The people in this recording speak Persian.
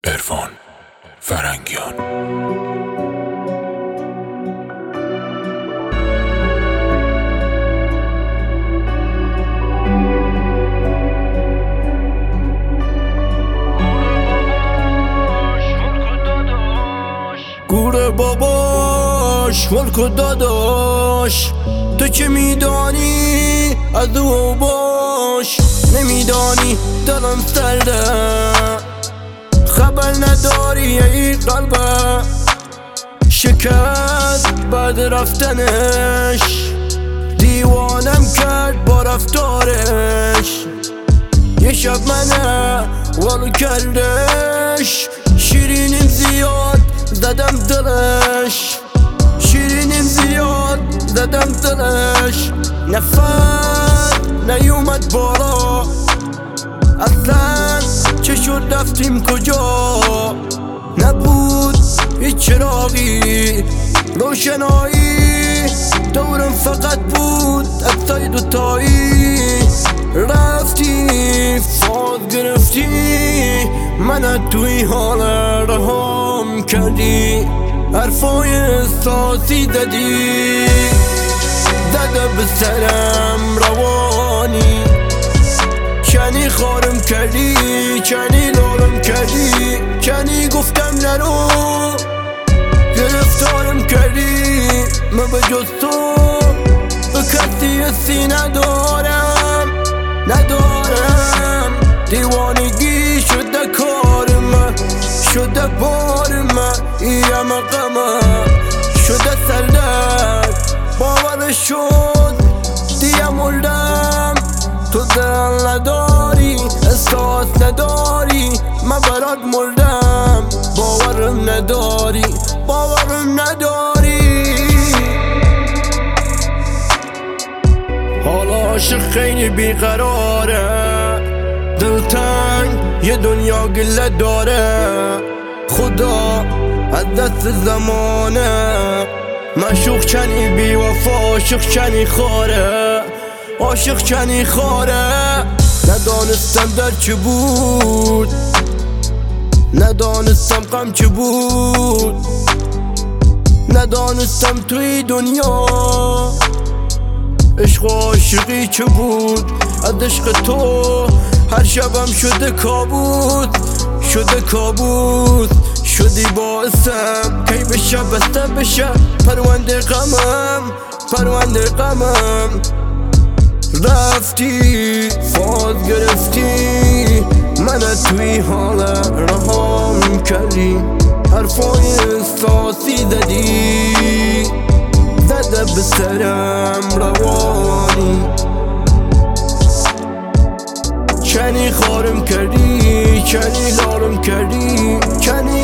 عرفان فرنگیان. گوره باباش ملک داداش، تو چه میدانی از او باش؟ نمیدانی دلم سرده، خبر نداری ای قلبه، شکست بعد رفتنش، دیوانم کرد با رفتارش. یه شب منه ولو کردش، شیرینیم زیاد زدم دلش، شیرینیم زیاد زدم دلش. نفر نیومد بالا، اصلا چه شد رفتیم کجا؟ نبود هیچ چراغی روشنایی، دورم فقط بود اکتای دوتایی. رفتی فاز گرفتی من توی حال رهام کردی، حرفای احساسی زدی، زده به سرم روانی، کنی خارم کردی، کنی لالم کردی، کنی گفتم نرو گرفتارم کردی. من به جز تو به کسی حسی ندارم، ندارم. دیوانگی شده کار من، شده بار من، ای همه غمم شده سردرد، باورش شد دیگه مردم. تو دل نداری، احساس نداری، من برات مردم. باورم نداری، باورم نداری. حالا عاشق خیلی بیقراره، دلتنگ یه دنیا گله داره. خدا از دست زمانه، معشوق چنی بی وفا، عاشق چنی خاره، عاشق چنی خاره. ندانستم در چه بود، ندانستم غم چه بود، ندانستم توی دنیا عشق و عاشقی چه بود. از عشق تو هر شبم شده کابوس، شده کابوس. شدی باعثم کی بشه بسته بشه پرونده غمم، پرونده غمم. رفتی فاز گرفتی من توی حال رهام کردی، حرفای احساسی زدی، زده به سرم روانی، کنی خارم کردی، کنی لالم کردی، کنی